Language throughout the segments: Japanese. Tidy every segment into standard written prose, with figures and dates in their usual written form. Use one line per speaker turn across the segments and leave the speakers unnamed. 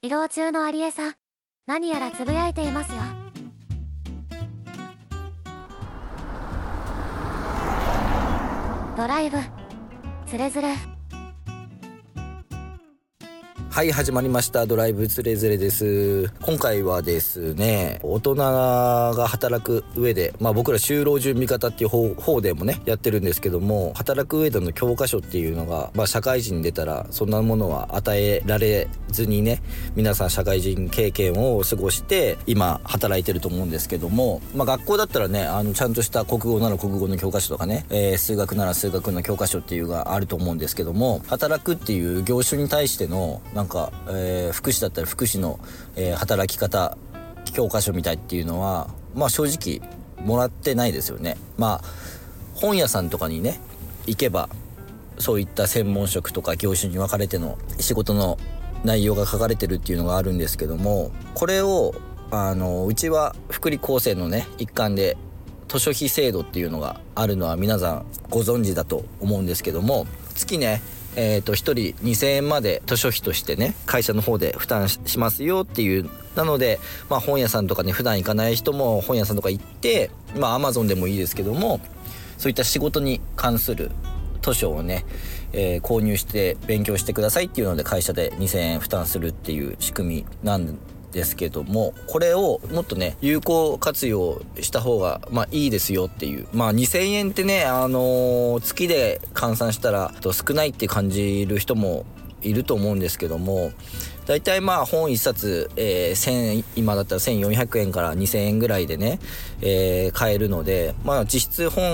移動中の有江さん、何やらつぶやいていますよ。ドライブつれづれ。
はい、始まりました。ドライブつれづれです。今回はですね、大人が働く上で、僕ら就労準備方っていう方でもねやってるんですけども、働く上での教科書っていうのが、社会人に出たらそんなものは与えられずにね、皆さん社会人経験を過ごして今働いてると思うんですけども、学校だったらね、ちゃんとした国語なら国語の教科書とかね、数学なら数学の教科書っていうがあると思うんですけども、働くっていう業種に対しての福祉だったら福祉の、働き方教科書みたいっていうのは正直もらってないですよね。本屋さんとかにね行けばそういった専門職とか業種に分かれての仕事の内容が書かれてるっていうのがあるんですけども、これをうちは福利厚生のね一環で図書費制度っていうのがあるのは皆さんご存知だと思うんですけども、月ね1人2000円まで図書費としてね会社の方で負担しますよっていう。なので本屋さんとかね普段行かない人も本屋さんとか行ってAmazon でもいいですけども、そういった仕事に関する図書をね、購入して勉強してくださいっていうので会社で2000円負担するっていう仕組みなんですけども、これをもっとね有効活用した方がいいですよっていう。2000円ってね月で換算したら少ないって感じる人もいると思うんですけども、だいたい本1冊、今だったら1400円から2000円ぐらいでね、買えるので、実質本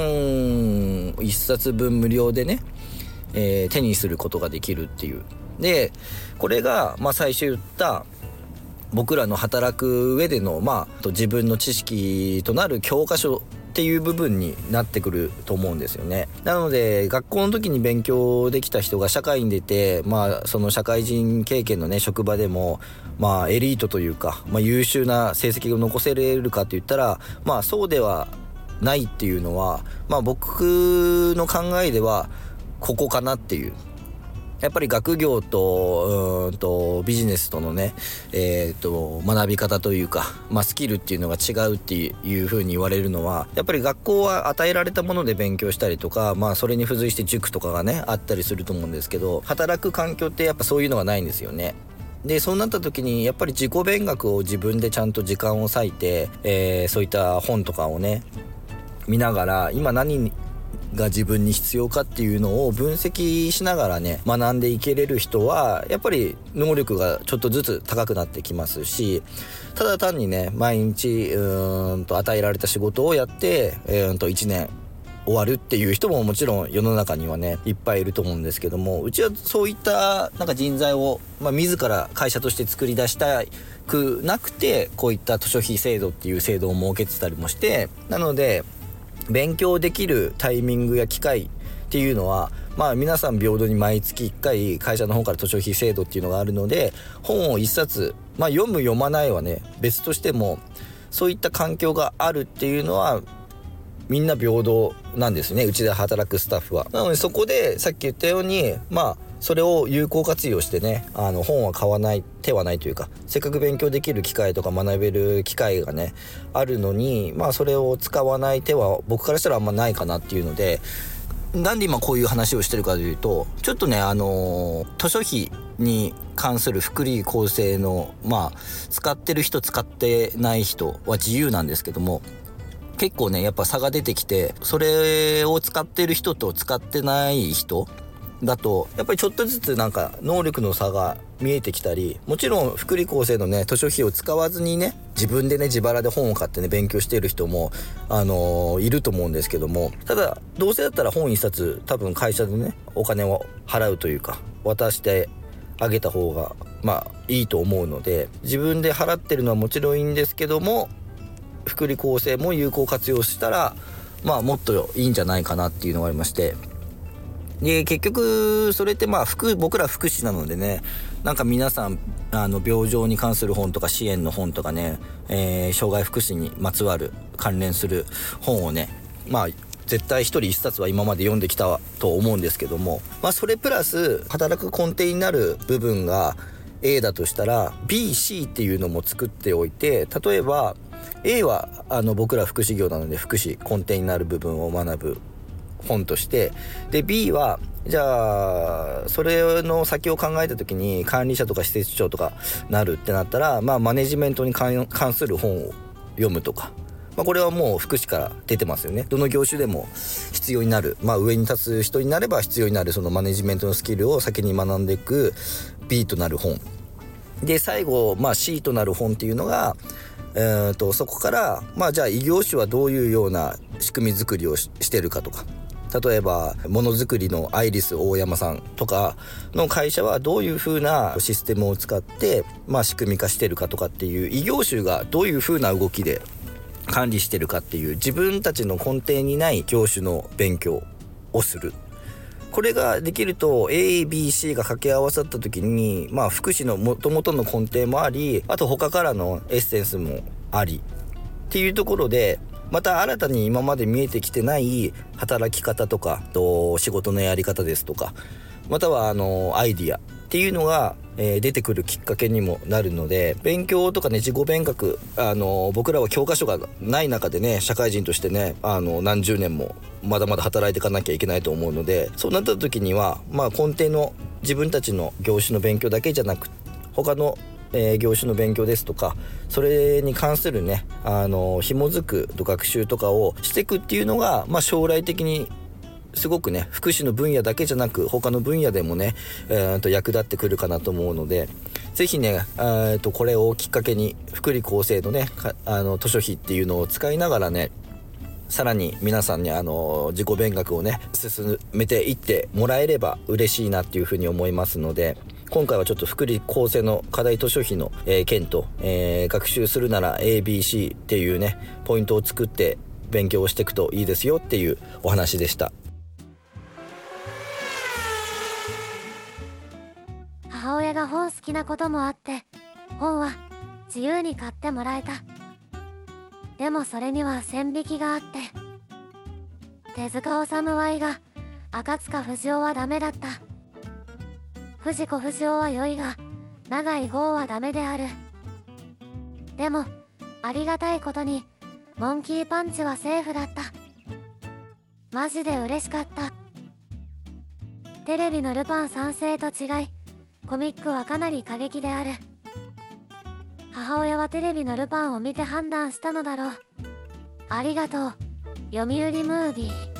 1冊分無料でね、手にすることができるっていう。でこれが最初言った僕らの働く上での自分の知識となる教科書っていう部分になってくると思うんですよね。なので学校の時に勉強できた人が社会に出て、その社会人経験のね職場でもエリートというか、優秀な成績を残せれるかって言ったらそうではないっていうのは、僕の考えではここかなっていう。やっぱり学業とビジネスとのね、学び方というか、スキルっていうのが違うっていう風に言われるのは、やっぱり学校は与えられたもので勉強したりとか、それに付随して塾とかがねあったりすると思うんですけど、働く環境ってやっぱそういうのがないんですよね。でそうなった時にやっぱり自己勉学を自分でちゃんと時間を割いて、そういった本とかをね見ながら今何が自分に必要かっていうのを分析しながらね学んでいけれる人はやっぱり能力がちょっとずつ高くなってきますし、ただ単にね毎日与えられた仕事をやって1年終わるっていう人ももちろん世の中にはねいっぱいいると思うんですけども、うちはそういった人材を、自ら会社として作り出したくなくて、こういった図書費制度っていう制度を設けてたりもして、なので勉強できるタイミングや機会っていうのは皆さん平等に毎月1回会社の方から図書費制度っていうのがあるので、本を1冊、読む読まないはね別としてもそういった環境があるっていうのはみんな平等なんですね、うちで働くスタッフは。なのでそこでさっき言ったようにそれを有効活用してね本は買わない手はないというか、せっかく勉強できる機会とか学べる機会がねあるのにそれを使わない手は僕からしたらあんまないかなっていうので、なんで今こういう話をしてるかというと、ちょっとね図書費に関する福利厚生の使ってる人使ってない人は自由なんですけども、結構ねやっぱ差が出てきて、それを使ってる人と使ってない人だとやっぱりちょっとずつ能力の差が見えてきたり、もちろん福利厚生のね図書費を使わずにね自分でね自腹で本を買ってね勉強している人もいると思うんですけども、ただどうせだったら本一冊多分会社でねお金を払うというか渡してあげた方がいいと思うので、自分で払ってるのはもちろんいいんですけども、福利厚生も有効活用したらもっといいんじゃないかなっていうのがありまして、で結局それって僕ら福祉なのでね、皆さん病状に関する本とか支援の本とかね、障害福祉にまつわる関連する本をね絶対一人一冊は今まで読んできたと思うんですけども、それプラス働く根底になる部分が A だとしたら BC っていうのも作っておいて、例えば A は僕ら福祉業なので福祉根底になる部分を学ぶ本として、で B はじゃあそれの先を考えた時に管理者とか施設長とかなるってなったら、マネジメントに関する本を読むとか、これはもう福祉から出てますよね。どの業種でも必要になる、上に立つ人になれば必要になるそのマネジメントのスキルを先に学んでいく B となる本で、最後、C となる本っていうのがそこから、じゃあ異業種はどういうような仕組み作りをしてるかとか、例えばものづくりのアイリス大山さんとかの会社はどういう風なシステムを使って、仕組み化してるかとかっていう、異業種がどういう風な動きで管理してるかっていう、自分たちの根底にない業種の勉強をする。これができると ABC が掛け合わさった時に、福祉の元々の根底もあり、あと他からのエッセンスもありっていうところで、また新たに今まで見えてきてない働き方とか仕事のやり方ですとか、またはアイディアっていうのが、出てくるきっかけにもなるので、勉強とかね、自己勉学、僕らは教科書がない中でね、社会人としてね、何十年もまだまだ働いていかなきゃいけないと思うので、そうなった時には、根底の自分たちの業種の勉強だけじゃなく、他の業種の勉強ですとか、それに関するね、紐づく学習とかをしていくっていうのが、将来的にすごくね、福祉の分野だけじゃなく他の分野でもね、役立ってくるかなと思うので、ぜひね、これをきっかけに福利厚生のね、図書費っていうのを使いながらね、さらに皆さんに自己勉学をね進めていってもらえれば嬉しいなっていうふうに思いますので、今回はちょっと福利厚生の課題図書費の、件と、学習するなら ABC っていうねポイントを作って勉強をしていくといいですよっていうお話でした。
母親が本好きなこともあって、本は自由に買ってもらえた。でもそれには線引きがあって、手塚治虫はいいが赤塚不二夫はダメだった。藤子不二雄は良いが長井豪はダメである。でもありがたいことにモンキーパンチはセーフだった。マジで嬉しかった。テレビのルパン三世と違い、コミックはかなり過激である。母親はテレビのルパンを見て判断したのだろう。ありがとう、読売ムービー。